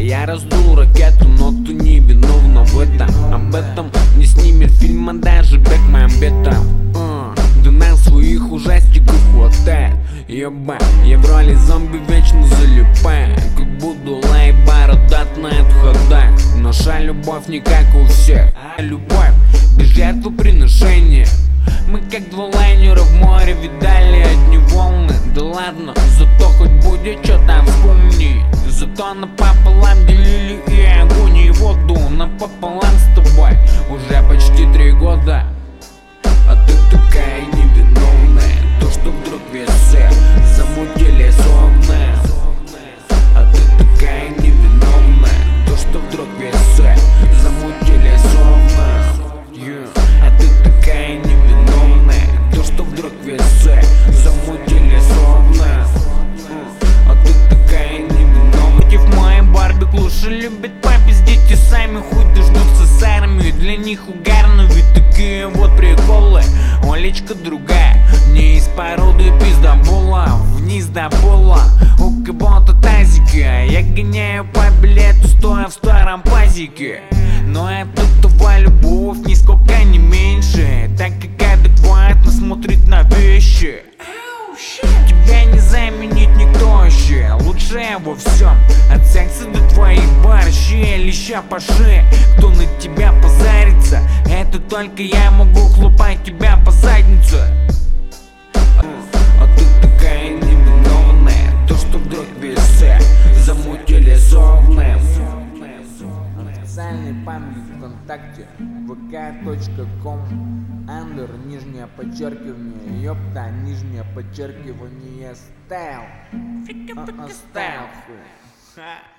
Я раздул ракету, но ты не виновна в этом. Об этом не снимет фильма даже Бекмамбетов. Да на своих ужастиков хватает. Ебать, я в роли зомби вечно залипаю, как буду бородат на отходах. Наша любовь не как у всех, а любовь без жертвоприношения. Мы как два лайнера в море, видали одни волны. Да ладно, зато хоть будет что там вспомнить. Зато напополам делили и огонь, и воду. Напополам с тобой уже почти 3 года. А ты такая невиновная, то что вдруг весь все замутили сонная. А ты такая невиновная, то что вдруг весь все замутили сонная. А ты такая невиновная, то что вдруг весь все замутили сонная. А ты такая невиновная. В моем барбек лучше любят попиздить и сами хуй дождутся с армией. Для них угарно, ведь такие вот приколы. Олечка другая, не из породы пиздобола. Вниз до пола, у кого-то тазики, а я гоняю по билету, стоя в старом пазике. Но это твоя любовь нисколько не меньше, так как адекватно смотрит на вещи. Тебя не заменит никто вообще, лучшее во всем, от секса до твоих борщей. Леща по шее, кто на тебя позарится, это только я могу хлопать тебя по заднице. А ты такая невиновная, то что вдруг весы замутили сонным. Официальный паблик ВКонтакте vk.com _, подчеркивание, ёпта, нижнее подчеркивание, стайл. Стайл хуй.